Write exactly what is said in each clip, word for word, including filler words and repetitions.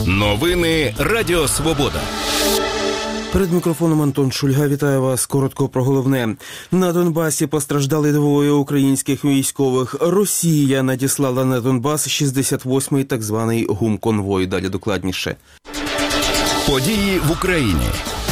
Новини Радіо Свобода. Перед мікрофоном Антон Шульга. Вітаю вас. Коротко про головне. На Донбасі постраждали двоє українських військових. Росія надіслала на Донбас шістдесят восьмий так званий гумконвой. Далі докладніше. Події в Україні.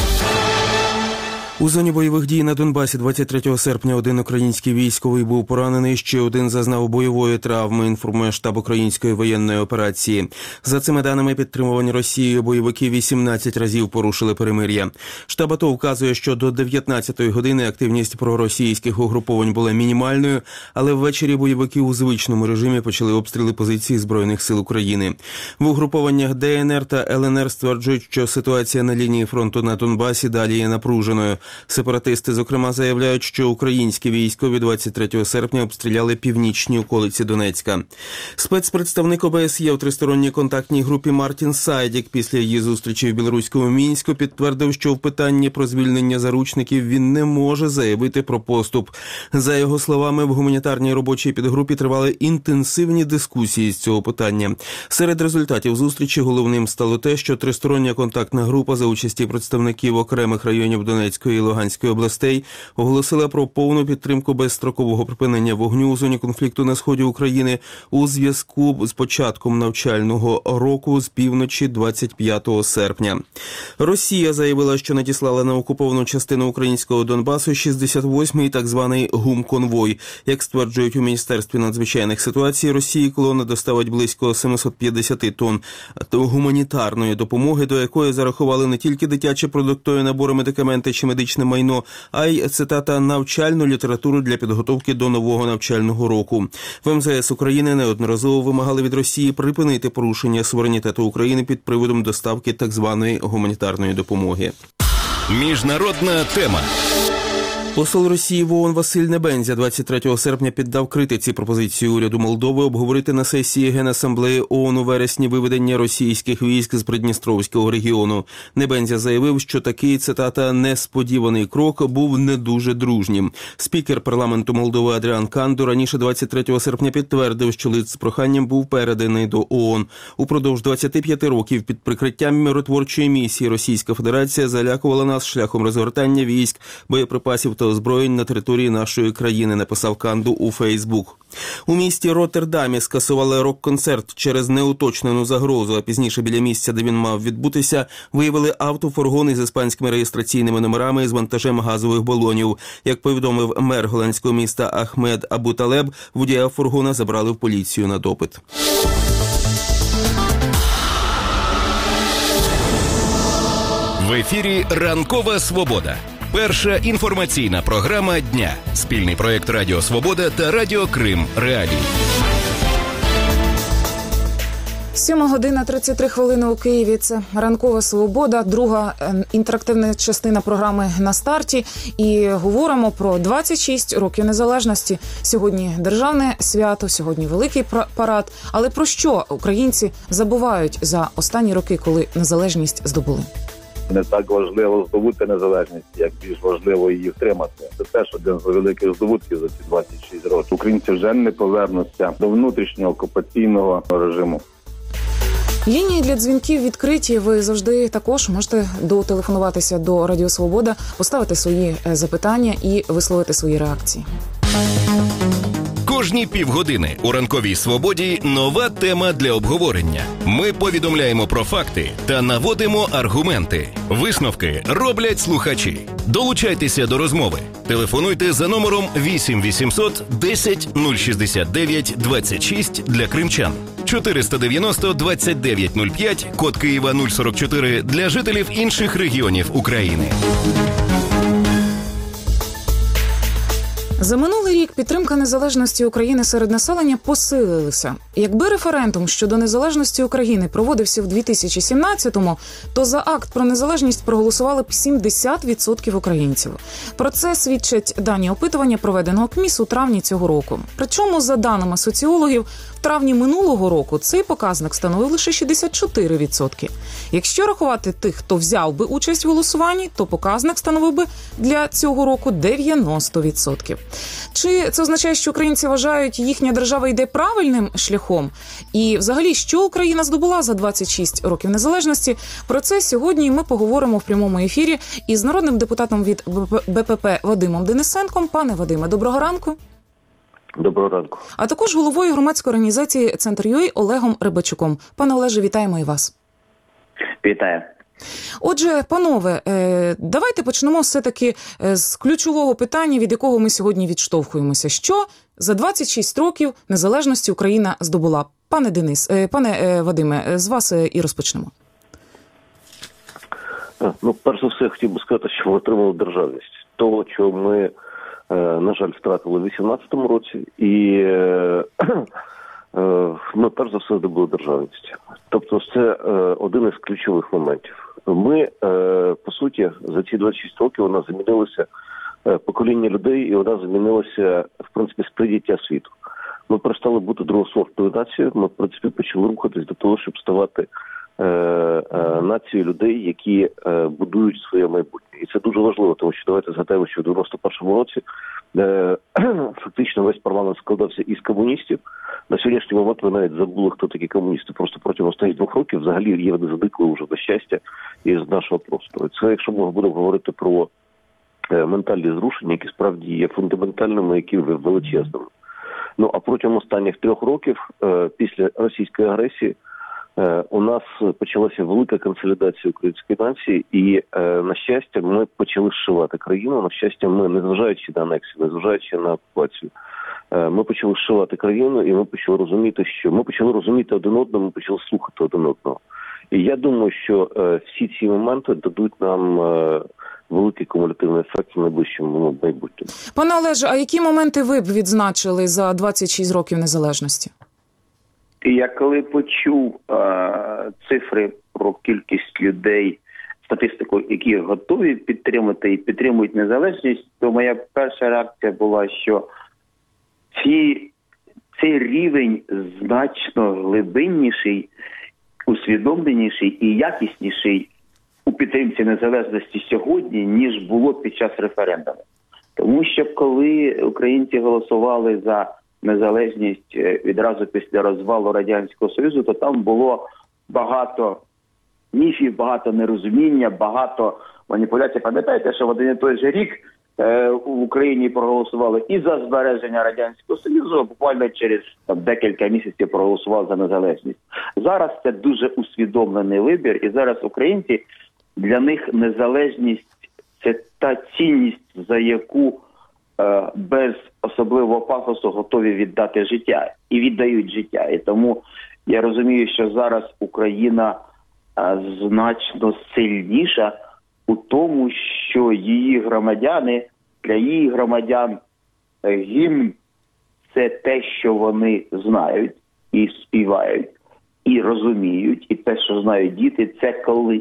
У зоні бойових дій на Донбасі двадцять третього серпня один український військовий був поранений, ще один зазнав бойової травми, інформує штаб української воєнної операції. За цими даними, підтримувані Росією бойовики вісімнадцять разів порушили перемир'я. Штаб АТО вказує, що до дев'ятнадцятої години активність проросійських угруповань була мінімальною, але ввечері бойовики у звичному режимі почали обстріли позицій Збройних сил України. В угрупованнях ДНР та ЛНР стверджують, що ситуація на лінії фронту на Донбасі далі є напруженою. Сепаратисти, зокрема, заявляють, що українські військові двадцять третього серпня обстріляли північні околиці Донецька. Спецпредставник ОБСЄ у тристоронній контактній групі Мартін Сайдік після її зустрічі в білоруському Мінську підтвердив, що в питанні про звільнення заручників він не може заявити про поступ. За його словами, в гуманітарній робочій підгрупі тривали інтенсивні дискусії з цього питання. Серед результатів зустрічі головним стало те, що тристороння контактна група за участі представників окремих районів Донецької і Луганської областей оголосила про повну підтримку безстрокового припинення вогню у зоні конфлікту на сході України у зв'язку з початком навчального року з півночі двадцять п'ятого серпня. Росія заявила, що надіслала на окуповану частину українського Донбасу шістдесят восьмий так званий гумконвой. Як стверджують у Міністерстві надзвичайних ситуацій, Росії колона доставить близько сімсот п'ятдесят тонн гуманітарної допомоги, до якої зарахували не тільки дитячі продуктові набори, медикаменти чи медичні майно, а й, цитата, навчальну літературу для підготовки до нового навчального року. В ем зе ес України неодноразово вимагали від Росії припинити порушення суверенітету України під приводом доставки так званої гуманітарної допомоги. Міжнародна тема. Посол Росії в ООН Василь Небензя двадцять третього серпня піддав критиці пропозицію уряду Молдови обговорити на сесії Генасамблеї ООН у вересні виведення російських військ з Придністровського регіону. Небензя заявив, що такий, цитата, несподіваний крок був не дуже дружнім. Спікер парламенту Молдови Адріан Канду раніше двадцять третього серпня підтвердив, що лист з проханням був переданий до ООН. Упродовж двадцяти п'яти років під прикриттям миротворчої місії Російська Федерація залякувала нас шляхом розгортання військ, боєприпасів та озброєнь на території нашої країни, написав Канду у Фейсбук. У місті Роттердамі скасували рок-концерт через неуточнену загрозу, а пізніше біля місця, де він мав відбутися, виявили автофургони з іспанськими реєстраційними номерами з вантажем газових балонів. Як повідомив мер голландського міста Ахмед Абуталеб, водія фургона забрали в поліцію на допит. В ефірі «Ранкова Свобода». Перша інформаційна програма дня. Спільний проєкт Радіо Свобода та Радіо Крим Реалії. Сьома година тридцять три хвилини у Києві. Це «Ранкова Свобода», друга інтерактивна частина програми на старті. І говоримо про двадцять шість років незалежності. Сьогодні державне свято, сьогодні великий парад. Але про що українці забувають за останні роки, коли незалежність здобули? Не так важливо здобути незалежність, як більш важливо її втримати. Це теж один з великих здобутків за ці двадцять шість років. Українці вже не повернуться до внутрішнього окупаційного режиму. Лінії для дзвінків відкриті. Ви завжди також можете дотелефонуватися до Радіо Свобода, поставити свої запитання і висловити свої реакції. Кожні півгодини у «Ранковій Свободі» нова тема для обговорення. Ми повідомляємо про факти та наводимо аргументи. Висновки роблять слухачі. Долучайтеся до розмови. Телефонуйте за номером вісім вісімсот десять нуль шістдесят дев'ять двадцять шість для кримчан. чотириста дев'яносто двадцять дев'ять нуль п'ять, код Києва нуль сорок чотири для жителів інших регіонів України. За минулий рік підтримка незалежності України серед населення посилилася. Якби референдум щодо незалежності України проводився в дві тисячі сімнадцятому, то за акт про незалежність проголосували б сімдесят відсотків українців. Про це свідчать дані опитування, проведеного КМІС у травні цього року. Причому, за даними соціологів, в травні минулого року цей показник становив лише шістдесят чотири відсотки. Якщо рахувати тих, хто взяв би участь в голосуванні, то показник становив би для цього року дев'яносто відсотків. Чи це означає, що українці вважають, їхня держава йде правильним шляхом? І взагалі, що Україна здобула за двадцять шість років незалежності? Про це сьогодні ми поговоримо в прямому ефірі із народним депутатом від БПП Вадимом Денисенком. Пане Вадиме, доброго ранку. Доброго ранку. А також головою громадської організації «Центр.ЮА» Олегом Рибачуком. Пане Олеже, вітаємо і вас. Вітаю. Отже, панове, давайте почнемо все-таки з ключового питання, від якого ми сьогодні відштовхуємося. Що за двадцять шість років незалежності Україна здобула? Пане Денис, пане Вадиме, з вас і розпочнемо. Ну, перш за все, я хотів би сказати, що ми отримали державність. Того, що ми, на жаль, втратили в вісімнадцятому році, і ми, перш за все, здобули державність. Тобто, це один із ключових моментів. Ми, по суті, за ці двадцять шість років у нас змінилося покоління людей, і у нас змінилося, в принципі, сприйняття світу. Ми перестали бути другосортною нацією, ми, в принципі, почали рухатись до того, щоб ставати е, е, нацією людей, які е, будують своє майбутнє. І це дуже важливо, тому що давайте згадаємо, що в дев'яносто першому році е, фактично весь парламент складався із комуністів. На сьогоднішній момент ви навіть забули, хто такі комуністи. Просто протягом останніх двох років взагалі є вони зникли вже до щастя із нашого простору. Це, якщо ми будемо говорити про е, ментальні зрушення, які справді є фундаментальними, які величезними. Ну, а протягом останніх трьох років, е, після російської агресії, е, у нас почалася велика консолідація української нації, і, е, на щастя, ми почали зшивати країну. На щастя, ми, незважаючи на анексію, незважаючи на окупацію, е, ми почали зшивати країну, і ми почали розуміти, що ми почали розуміти один одного, ми почали слухати один одного. І я думаю, що е, всі ці моменти дадуть нам е, великий кумулятивний ефект в найближчому майбутньому. Пане Олеже, а які моменти ви б відзначили за двадцять шість років незалежності? Я коли почув е, цифри про кількість людей, статистику, які готові підтримати і підтримують незалежність, то моя перша реакція була, що ці, цей рівень значно глибинніший, усвідомленіший і якісніший у підтримці незалежності сьогодні, ніж було під час референдуму. Тому що коли українці голосували за незалежність відразу після розвалу Радянського Союзу, то там було багато міфів, багато нерозуміння, багато маніпуляцій. Пам'ятаєте, що в один і той же рік е, в Україні проголосували і за збереження Радянського Союзу, а буквально через там, декілька місяців проголосували за незалежність. Зараз це дуже усвідомлений вибір, і зараз українці, для них незалежність – це та цінність, за яку е, без особливого пафосу готові віддати життя. І віддають життя. І тому я розумію, що зараз Україна е, значно сильніша у тому, що її громадяни, для її громадян е, гімн – це те, що вони знають і співають, і розуміють. І те, що знають діти – це коли.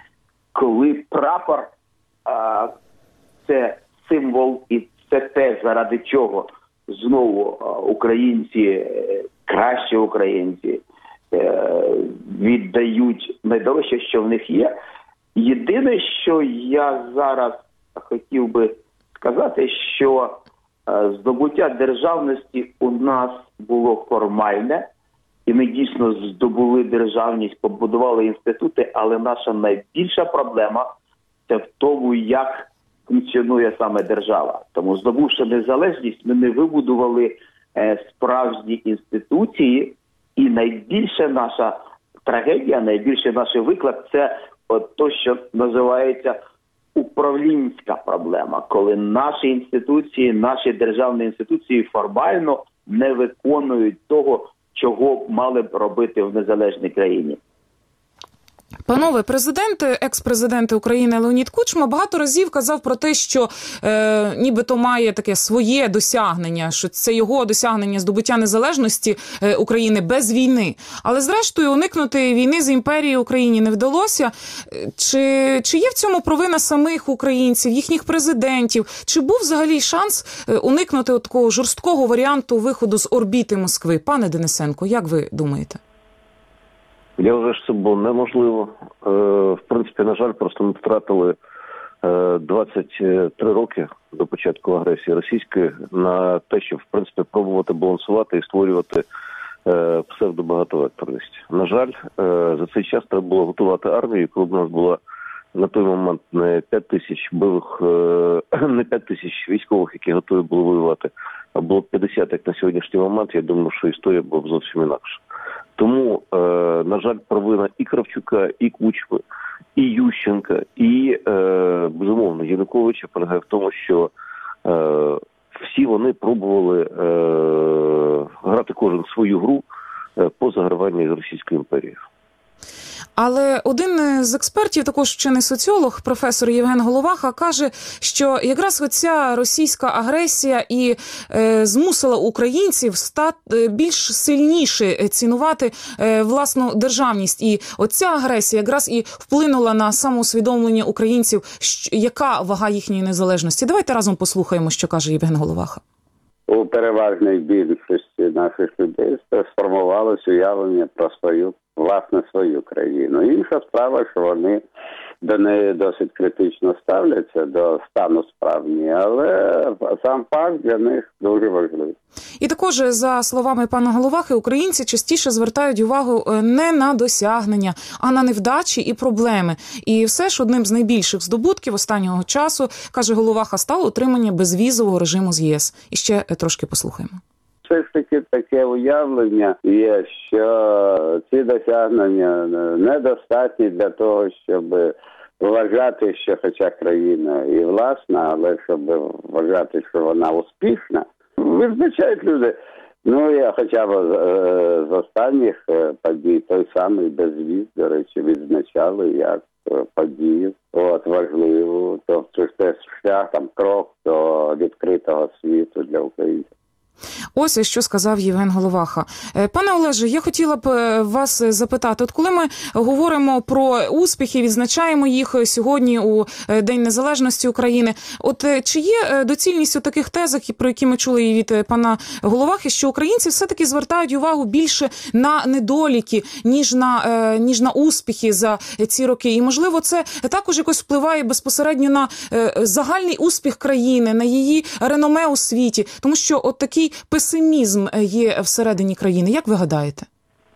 Коли прапор а, – це символ і це те, заради чого знову а, українці, кращі українці, е, віддають найдорожче, що в них є. Єдине, що я зараз хотів би сказати, що е, здобуття державності у нас було формальне, і ми дійсно здобули державність, побудували інститути, але наша найбільша проблема – це в тому, як функціонує саме держава. Тому, здобувши незалежність, ми не вибудували е, справжні інституції, і найбільша наша трагедія, найбільший наш виклик – це от то, що називається управлінська проблема, коли наші інституції, наші державні інституції формально не виконують того, чого мали б робити в незалежній країні. Панове, президент, екс-президент України Леонід Кучма багато разів казав про те, що е, нібито має таке своє досягнення, що це його досягнення здобуття незалежності е, України без війни. Але зрештою уникнути війни з імперією Україні не вдалося. Чи, чи є в цьому провина самих українців, їхніх президентів? Чи був взагалі шанс уникнути такого жорсткого варіанту виходу з орбіти Москви? Пане Денисенко, як ви думаєте? Я вважаю, що це було неможливо. В принципі, на жаль, просто ми втратили двадцять три роки до початку агресії російської на те, щоб, в принципі, пробувати балансувати і створювати псевдобагатовекторність. На жаль, за цей час треба було готувати армію, коли б у нас була на той момент не п'ять тисяч бойових, не п'ять тисяч військових, які готові були воювати, а було п'ятдесят, як на сьогоднішній момент. Я думаю, що історія була б зовсім інакша. Тому, е, на жаль, провина і Кравчука, і Кучми, і Ющенка, і, е, безумовно, Януковича полягає в тому, що е, всі вони пробували е, грати кожен свою гру е, по заграванню з Російською імперією. Але один з експертів, також вчений соціолог, професор Євген Головаха, каже, що якраз оця російська агресія і е, змусила українців стати більш сильніше цінувати е, власну державність. І оця агресія якраз і вплинула на самоусвідомлення українців, що, яка вага їхньої незалежності. Давайте разом послухаємо, що каже Євген Головаха. У переважній більшості наших людей сформувалось уявлення про свою, власне, свою країну. Інша справа, що вони до неї досить критично ставляться, до стану справні, але сам факт для них дуже важливий. І також, за словами пана Головахи, українці частіше звертають увагу не на досягнення, а на невдачі і проблеми. І все ж одним з найбільших здобутків останнього часу, каже Головаха, стало отримання безвізового режиму з ЄС. І ще трошки послухаємо. Все ж таки таке уявлення є, що ці досягнення недостатні для того, щоб вважати, що хоча країна і власна, але щоб вважати, що вона успішна, визначають люди. Ну, я хоча б з, з останніх подій, той самий безвіз, до речі, відзначали як подію, от, важливу, тобто це шлях, там, крок до відкритого світу для українців. Ось що сказав Євген Головаха. Пане Олеже, я хотіла б вас запитати, от коли ми говоримо про успіхи, відзначаємо їх сьогодні у День Незалежності України, от чи є доцільність у таких тезах, про які ми чули і від пана Головахи, що українці все-таки звертають увагу більше на недоліки, ніж на, ніж на успіхи за ці роки? І, можливо, це також якось впливає безпосередньо на загальний успіх країни, на її реноме у світі, тому що от такий песимізм є всередині країни. Як ви гадаєте?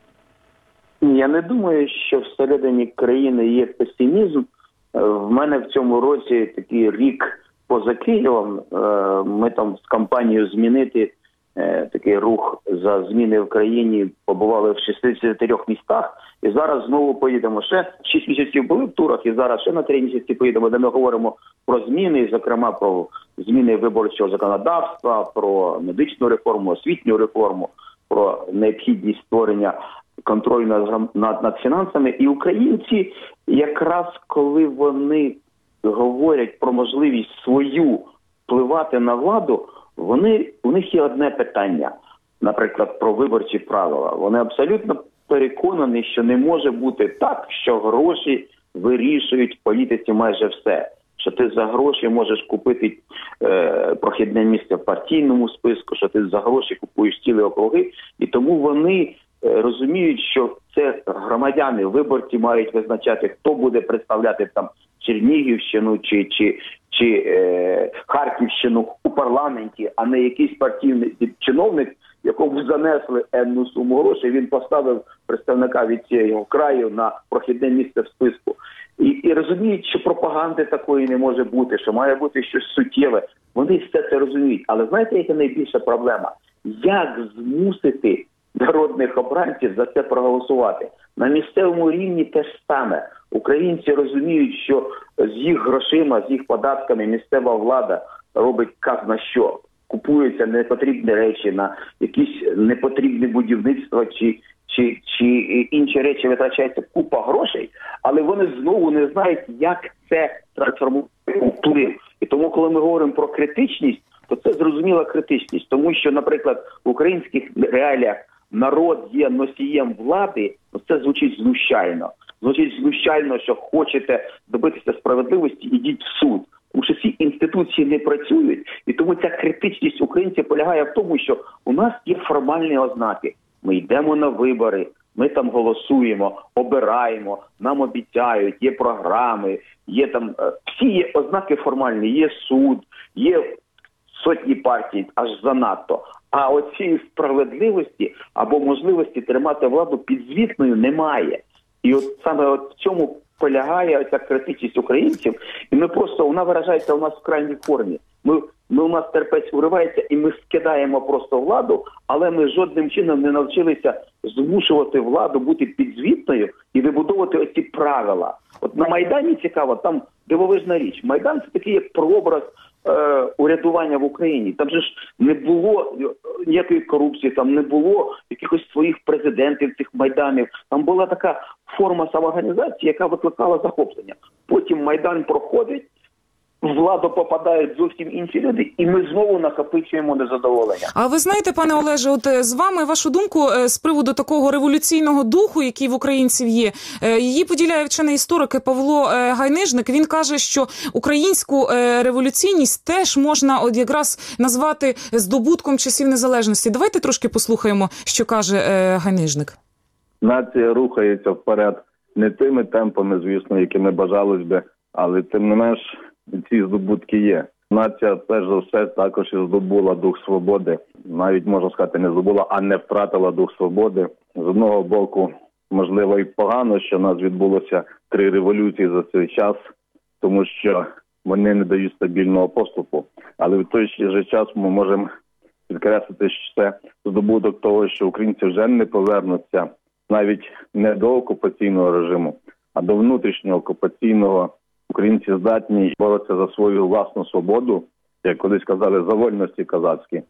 Я не думаю, що всередині країни є песимізм. В мене в цьому році такий рік поза Києвом. Ми там з кампанією «Змінити» такий рух за зміни в країні побували в шістдесяти трьох містах. І зараз знову поїдемо. Ще шість місяців були в турах, і зараз ще на три місяці поїдемо, де ми говоримо про зміни, зокрема про зміни виборчого законодавства, про медичну реформу, освітню реформу, про необхідність створення контролю над, над, над фінансами. І українці, якраз коли вони говорять про можливість свою впливати на владу, вони, у них є одне питання, наприклад, про виборчі правила. Вони абсолютно переконані, що не може бути так, що гроші вирішують в політиці майже все. Що ти за гроші можеш купити е, прохідне місце в партійному списку, що ти за гроші купуєш цілі округи. І тому вони е, розуміють, що це громадяни, виборці мають визначати, хто буде представляти там Чернігівщину чи, чи, чи е, Харківщину у парламенті, а не якийсь партійний чиновник, якому занесли енну суму грошей, він поставив представника від цього краю на прохідне місце в списку. І, і розуміють, що пропаганди такої не може бути, що має бути щось суттєве. Вони все це розуміють. Але знаєте, яка найбільша проблема? Як змусити народних обранців за це проголосувати? На місцевому рівні те ж саме. Українці розуміють, що з їх грошима, з їх податками місцева влада робить казна що. Купуються непотрібні речі на якісь непотрібне будівництво чи, чи, чи інші речі витрачається купа грошей, але вони знову не знають, як це трансформувати у вплив. І тому, коли ми говоримо про критичність, то це зрозуміла критичність. Тому що, наприклад, в українських реаліях народ є носієм влади, то це звучить знущально. Звучить знущально, що хочете добитися справедливості, ідіть в суд. Тому що ці інституції не працюють, і тому ця критичність українців полягає в тому, що у нас є формальні ознаки. Ми йдемо на вибори, ми там голосуємо, обираємо, нам обіцяють, є програми, є там всі є ознаки формальні, є суд, є сотні партій, аж занадто. А оцієї справедливості або можливості тримати владу підзвітною немає. І от саме от в цьому полягає ця критичність українців, і ми просто, вона виражається у нас в крайній формі. Ми, ми у нас терпець уривається, і ми скидаємо просто владу, але ми жодним чином не навчилися змушувати владу бути підзвітною і вибудовувати оці правила. От на Майдані цікаво, там дивовижна річ. Майдан – це такий як прообраз е, урядування в Україні. Там же ж не було ніякої корупції, там не було якихось своїх президентів цих Майданів. Там була така форма самоорганізації, яка викликала захоплення. Потім Майдан проходить, в владу попадають зовсім інші люди, і ми знову накопичуємо незадоволення. А ви знаєте, пане Олеже, от з вами вашу думку з приводу такого революційного духу, який в українців є, її поділяє вчений історик Павло Гайнижник. Він каже, що українську революційність теж можна от якраз назвати здобутком часів незалежності. Давайте трошки послухаємо, що каже Гайнижник. Нація рухається вперед не тими темпами, звісно, якими бажалось би, але тим не менш ці здобутки є. Нація, перш за все, також і здобула дух свободи. Навіть, можна сказати, не здобула, а не втратила дух свободи. З одного боку, можливо, і погано, що в нас відбулося три революції за цей час, тому що вони не дають стабільного поступу. Але в той же час ми можемо підкреслити, що це здобуток того, що українці вже не повернуться навіть не до окупаційного режиму, а до внутрішнього окупаційного. Українці здатні боротися за свою власну свободу, як колись казали, за вольності козацькі.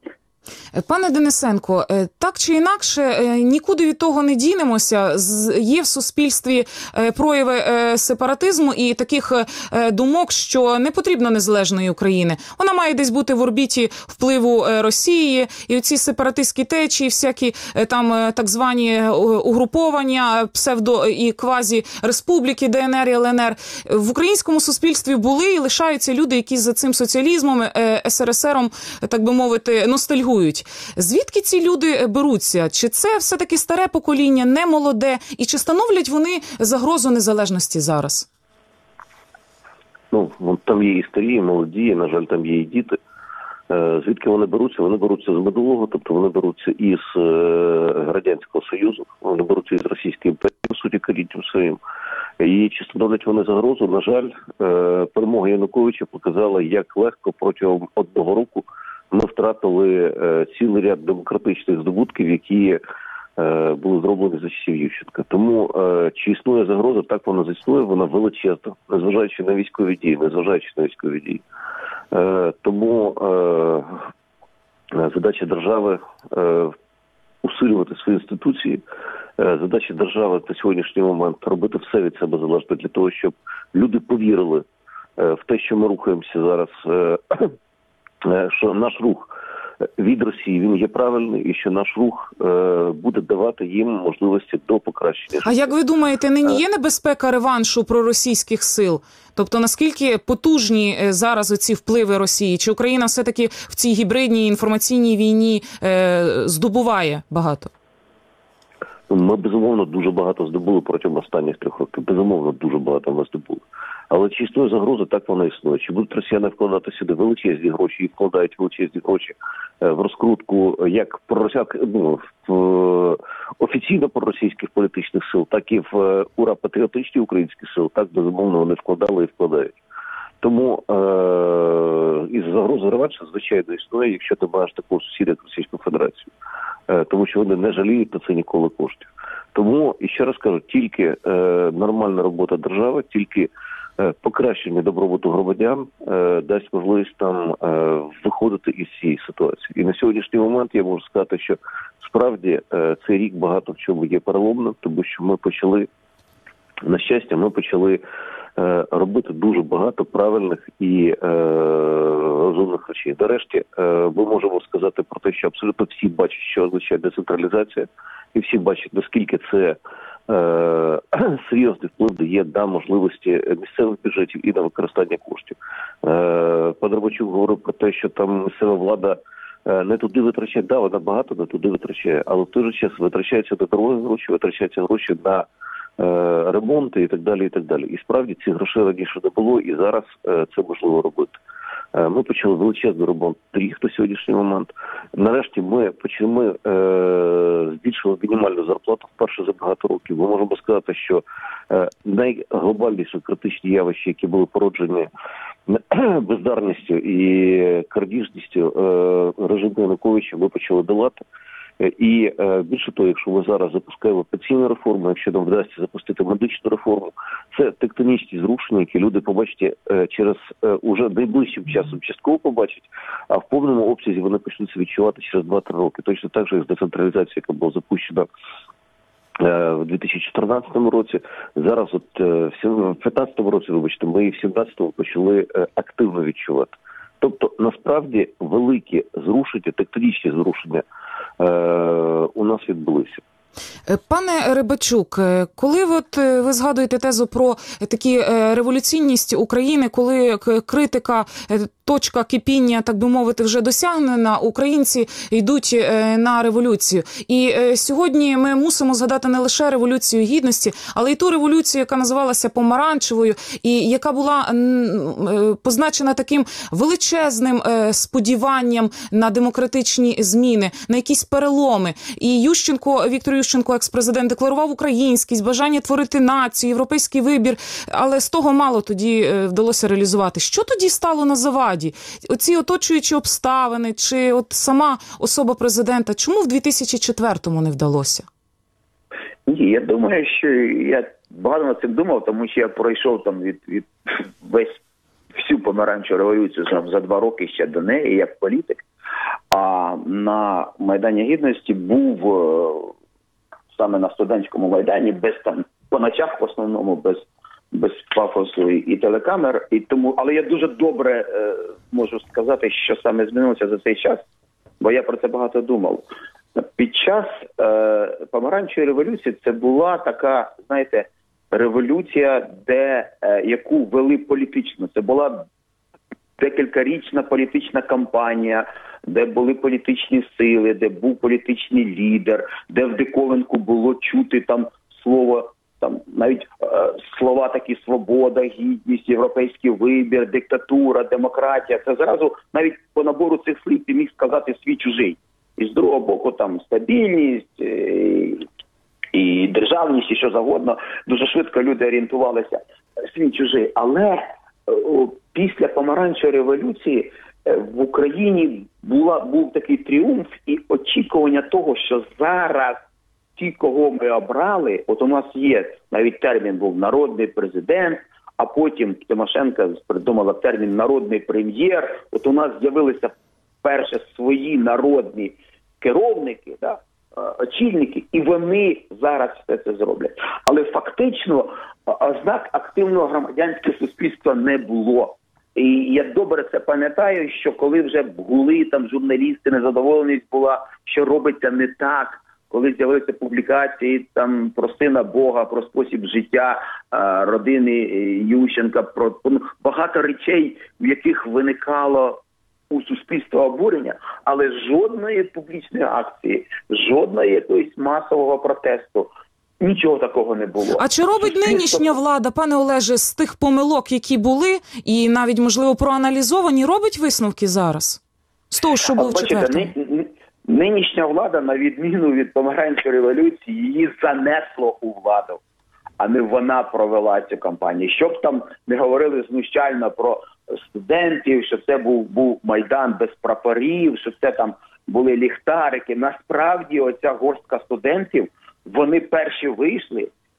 Пане Денисенко, так чи інакше, нікуди від того не дінемося. Є в суспільстві прояви сепаратизму і таких думок, що не потрібно незалежної України. Вона має десь бути в орбіті впливу Росії, і оці сепаратистські течії, всякі там так звані угруповання, псевдо- і квазі-республіки, Де Ен Ер і Ел Ен Ер. В українському суспільстві були і лишаються люди, які за цим соціалізмом, Ес Ер Ес Ером, так би мовити, ностальгують. Звідки ці люди беруться? Чи це все-таки старе покоління, не молоде? І чи становлять вони загрозу незалежності зараз? Ну, там є і старі, і молоді, і, на жаль, там є і діти. Звідки вони беруться? Вони беруться з минулого, тобто вони беруться із Радянського Союзу, вони беруться із Російської імперії, по суті, корінням своїм. І чи становлять вони загрозу? На жаль, перемога Януковича показала, як легко протягом одного року ми втратили е, цілий ряд демократичних здобутків, які е, були зроблені за часів Ющенка. Тому е, чи існує загроза, так вона існує, вона величезна, незважаючи на військові дії, незважаючи на військові дії. Е, тому е, задача держави е, усилювати свої інституції, е, задача держави на сьогоднішній момент робити все від себе залежне для того, щоб люди повірили е, в те, що ми рухаємося зараз, е, що наш рух від Росії, він є правильний, і що наш рух е, буде давати їм можливості до покращення. А як ви думаєте, нині є небезпека реваншу проросійських сил? Тобто, наскільки потужні зараз оці впливи Росії? Чи Україна все-таки в цій гібридній інформаційній війні е, здобуває багато? Ми, безумовно, дуже багато здобули протягом останніх трьох років. Безумовно, дуже багато ми здобули. Але чи існує загроза, так вона існує. Чи будуть росіяни вкладати сюди величезні гроші, і вкладають величезні гроші в розкрутку як проросяк, ну, в офіційно проросійських політичних сил, так і в ура-патріотичні українські сил, так, безумовно, вони вкладали і вкладають. Тому е- із загрози реваншу, звичайно, існує, якщо ти маєш такого сусіда, як Російську Федерацію. Е- тому що вони не жаліють на це ніколи коштів. Тому, і ще раз кажу, тільки е- нормальна робота держави, тільки покращення добробуту громадян, дасть можливість нам виходити із цієї ситуації. І на сьогоднішній момент я можу сказати, що справді цей рік багато в чому є переломним, тому що ми почали, на щастя, ми почали робити дуже багато правильних і е, розумних речей. Нарешті е, ми можемо сказати про те, що абсолютно всі бачать, що означає децентралізація, і всі бачать, наскільки це е, серйозний вплив дає на можливості місцевих бюджетів і на використання коштів. Е, пан Рибачук говорив про те, що там місцева влада не туди витрачає. Да, вона багато не туди витрачає, але в той же час витрачаються на дороги гроші, витрачаються гроші на ремонти і так далі, і так далі. І справді ці грошей раніше не було, і зараз е, це можливо робити. Е, ми почали величезний ремонт доріг на сьогоднішній момент. Нарешті ми почали е, збільшили мінімальну зарплату вперше за багато років. Ми можемо сказати, що е, найглобальніші критичні явища, які були породжені бездарністю і крадіжністю е, режиму Януковича, ми почали долати. І е, більше того, якщо ми зараз запускаємо пенсійну реформу, якщо нам вдасться запустити медичну реформу, це тектонічні зрушення, які люди побачать е, через е, уже найближчим часом частково побачать, а в повному обсязі вони почнуться відчувати через два-три роки. Точно так же, як з децентралізацією, яка була запущена е, в дві тисячі чотирнадцятому році. Зараз от е, в дві тисячі п'ятнадцятому році, вибачте, ми і в дві тисячі сімнадцятому почали е, активно відчувати. Тобто, насправді, великі зрушення, тектонічні зрушення е, у нас відбулися. Пане Рибачук, коли от ви згадуєте тезу про такі революційність України, коли критика, точка кипіння, так би мовити, вже досягнена, українці йдуть на революцію. І сьогодні ми мусимо згадати не лише Революцію Гідності, але й ту революцію, яка називалася Помаранчевою, і яка була позначена таким величезним сподіванням на демократичні зміни, на якісь переломи. І Ющенко, Віктор Ющенко, екс-президент, декларував українськість, бажання творити націю, європейський вибір, але з того мало тоді вдалося реалізувати. Що тоді стало на заваді? Оці оточуючі обставини чи от сама особа президента, чому в дві тисячі четвертому не вдалося? Ні, я думаю, що я багато над цим думав, тому що я пройшов там від, від весь всю помаранчеву революцію там, за два роки ще до неї, як політик. А на Майдані Гідності був саме на студентському Майдані, без там, по ночах в основному, без, без пафосу і, і телекамер. І тому, але я дуже добре е, можу сказати, що саме змінилося за цей час, бо я про це багато думав. Під час е, помаранчевої революції це була така, знаєте, революція, де, е, яку вели політично. Це була декількарічна політична кампанія, де були політичні сили, де був політичний лідер, де в диковинку було чути там слово, там навіть е, слова такі: свобода, гідність, європейський вибір, диктатура, демократія. Це зразу навіть по набору цих слів ти міг сказати свій чужий. І з другого боку там стабільність, е, і державність, і що завгодно. Дуже швидко люди орієнтувалися свій чужий. Але е, після помаранчевої революції в Україні була, був такий тріумф і очікування того, що зараз ті, кого ми обрали, от у нас є, навіть термін був народний президент, а потім Тимошенко придумала термін народний прем'єр, от у нас з'явилися перше свої народні керівники, да, очільники, і вони зараз все це зроблять. Але фактично ознак активного громадянського суспільства не було. І я добре це пам'ятаю, що коли вже гули там журналісти, незадоволеність була, що робиться не так, коли з'явилися публікації там про сина Бога, про спосіб життя а, родини Ющенка, про багато речей, в яких виникало у суспільства обурення, але жодної публічної акції, жодної якоїсь масового протесту. Нічого такого не було. А чи робить Суспільство... нинішня влада, пане Олеже, з тих помилок, які були, і навіть, можливо, проаналізовані, робить висновки зараз? З того, що було в четвертому? Нинішня влада, на відміну від помаранчевої революції, її занесло у владу, а не вона провела цю кампанію. Щоб там не говорили знущально про студентів, що це був, був Майдан без прапорів, що це там були ліхтарики. Насправді, оця горстка студентів, вони перші вийшли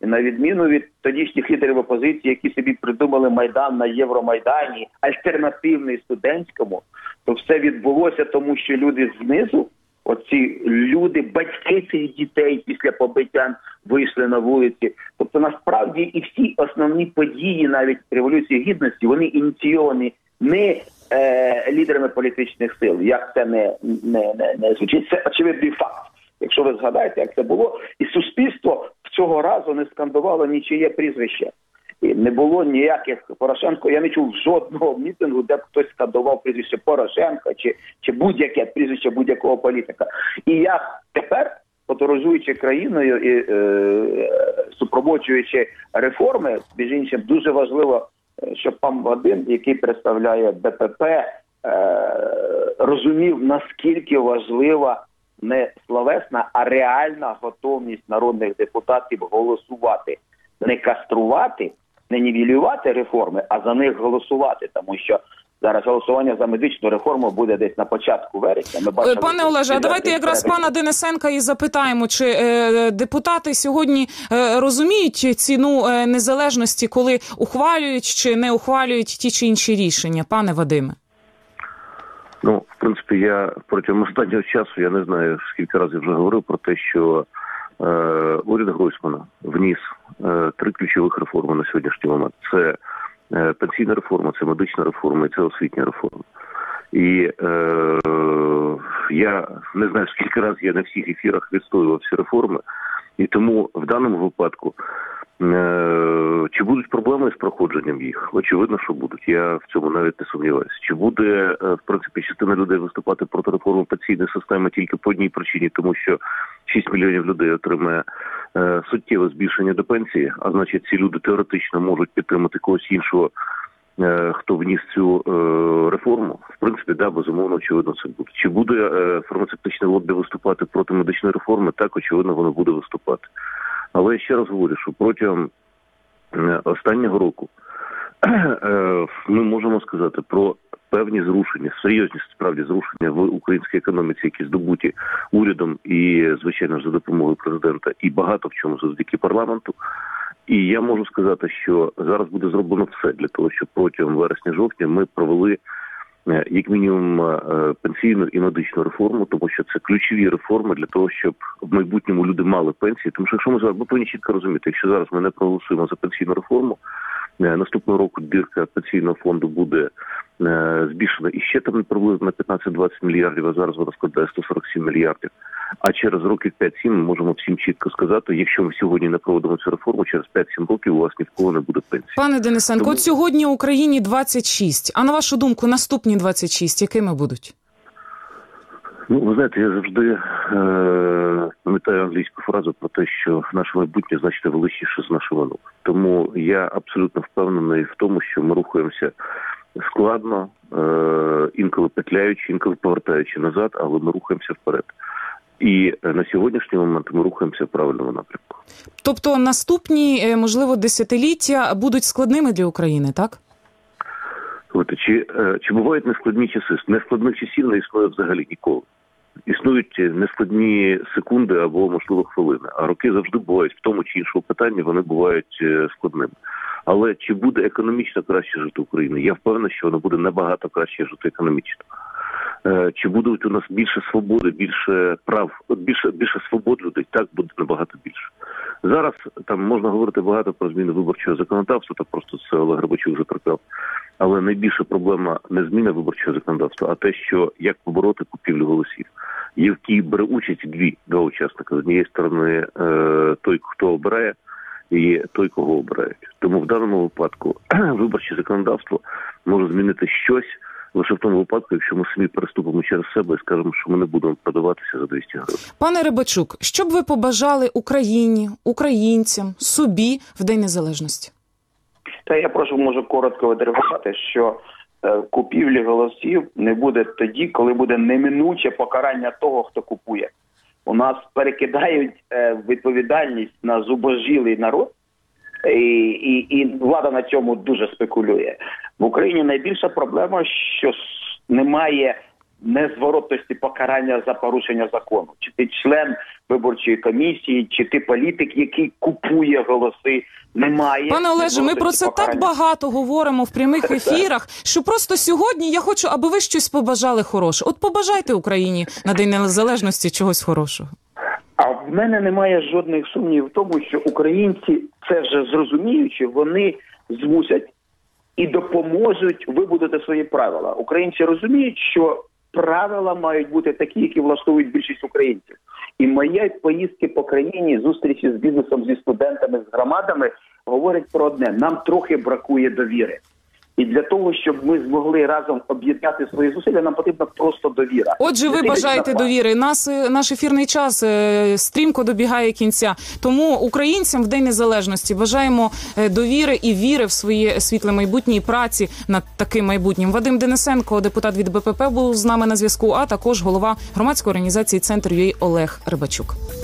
І на відміну від тодішніх лідерів опозиції, які собі придумали Майдан на Євромайдані, альтернативний студентському, то все відбулося тому, що люди знизу, оці люди, батьки цих дітей після побиття вийшли на вулиці. Тобто насправді і всі основні події навіть Революції Гідності, вони ініційовані не е, лідерами політичних сил, як це не, не, не, не звучить. Це очевидний факт. Якщо ви згадаєте, як це було, і суспільство цього разу не скандувало нічиє прізвище. І не було ніяких Порошенко, я не чув жодного мітингу, де б хтось скандував прізвище Порошенка чи, чи будь-яке прізвище будь-якого політика. І я тепер, подорожуючи країною і е, супроводжуючи реформи, між іншим, дуже важливо, щоб пан Вадим, який представляє БПП, е, розумів, наскільки важлива не словесна, а реальна готовність народних депутатів голосувати. Не каструвати, не нівелювати реформи, а за них голосувати. Тому що зараз голосування за медичну реформу буде десь на початку вересня. Ми бачили, Пане Олеже, а давайте якраз пана Денисенка і запитаємо, чи е, депутати сьогодні е, розуміють ціну е, незалежності, коли ухвалюють чи не ухвалюють ті чи інші рішення, пане Вадиме? Ну, в принципі, я протягом останнього часу, я не знаю, скільки разів вже говорив про те, що е, уряд Гройсмана вніс е, три ключових реформи на сьогоднішній момент. Це е, пенсійна реформа, це медична реформа і це освітня реформа. І е, я не знаю, скільки разів я на всіх ефірах відстоював ці реформи, і тому в даному випадку е, чи будуть проблеми з проходженням їх? Очевидно, що будуть. Я в цьому навіть не сумніваюся. Чи буде, в принципі, частина людей виступати проти реформи пенсійної системи тільки по одній причині, тому що шість мільйонів людей отримає е, суттєве збільшення до пенсії, а значить ці люди теоретично можуть підтримати когось іншого, е, хто вніс цю е, реформу. В принципі, да, безумовно, очевидно, це буде. Чи буде е, фармацевтичне лобі виступати проти медичної реформи? Так, очевидно, воно буде виступати. Але я ще раз говорю, що протягом останнього року ми можемо сказати про певні зрушення, серйозні справді зрушення в українській економіці, які здобуті урядом і, звичайно ж, за допомогою президента, і багато в чому завдяки парламенту. І я можу сказати, що зараз буде зроблено все для того, щоб протягом вересня-жовтня ми провели як мінімум пенсійну і медичну реформу, тому що це ключові реформи для того, щоб в майбутньому люди мали пенсії. Тому що якщо ми зараз, ми повинні чітко розуміти, якщо зараз ми не проголосуємо за пенсійну реформу, наступного року дірка пенсійного фонду буде збільшена і ще там приблизно на п'ятнадцять-двадцять мільярдів, а зараз вона складає сто сорок сім мільярдів. А через років п'ять-сім ми можемо всім чітко сказати, якщо ми сьогодні не проводимо цю реформу, через п'ять-сім років у вас ні в кого не буде пенсії. Пане Денисенко, Тому... от сьогодні в Україні двадцять шість. А на вашу думку, наступні двадцять шість, якими будуть? Ну, ви знаєте, я завжди е- пам'ятаю англійську фразу про те, що наше майбутнє значно величніше з нашого минулого. Тому я абсолютно впевнений в тому, що ми рухаємося складно, е- інколи петляючи, інколи повертаючи назад, але ми рухаємося вперед. І на сьогоднішній момент ми рухаємося в правильному напрямку. Тобто наступні, можливо, десятиліття будуть складними для України, так? От, чи, чи бувають нескладні часи? Нескладних часів не існує взагалі ніколи. Існують нескладні секунди або, можливо, хвилини. А роки завжди бувають в тому чи іншому питанні, вони бувають складними. Але чи буде економічно краще жити Україна? Я впевнений, що воно буде набагато краще жити економічно. Чи будуть у нас більше свободи, більше прав, більше, більше свобод людей? Так, буде набагато більше. Зараз там можна говорити багато про зміни виборчого законодавства, та просто це Олег Грабачук вже трапляв. Але найбільша проблема не зміна виборчого законодавства, а те, що як побороти купівлю голосів. Є в Києві бере участь дві, два учасника. З однієї сторони той, хто обирає, і той, кого обирають. Тому в даному випадку виборче законодавство може змінити щось, лише в тому випадку, якщо ми самі переступимо через себе і скажемо, що ми не будемо продаватися за двісті гривень. Пане Рибачук, що б ви побажали Україні, українцям, собі в День Незалежності? Та я прошу, можу коротко відреагувати, що е, купівлі голосів не буде тоді, коли буде неминуче покарання того, хто купує. У нас перекидають е, відповідальність на зубожілий народ, і, і, і влада на цьому дуже спекулює. В Україні найбільша проблема, що немає незворотності покарання за порушення закону. Чи ти член виборчої комісії, чи ти політик, який купує голоси. Немає. Пане Олеже, ми про це покарання. Так багато говоримо в прямих ефірах, що просто сьогодні я хочу, аби ви щось побажали хороше. От побажайте Україні на День Незалежності чогось хорошого. А в мене немає жодних сумнівів в тому, що українці, це вже зрозуміючи, вони змусять і допоможуть вибудувати свої правила. Українці розуміють, що правила мають бути такі, які влаштовують більшість українців. І мої поїздки по країні, зустрічі з бізнесом, зі студентами, з громадами говорять про одне. Нам трохи бракує довіри. І для того, щоб ми змогли разом об'єднати свої зусилля, нам потрібна просто довіра. Отже, ви бажаєте довіри. Нас, наш ефірний час стрімко добігає кінця. Тому українцям в День Незалежності бажаємо довіри і віри в своє світле майбутнє і праці над таким майбутнім. Вадим Денисенко, депутат від БПП, був з нами на зв'язку, а також голова громадської організації «Центр.ю а» Олег Рибачук.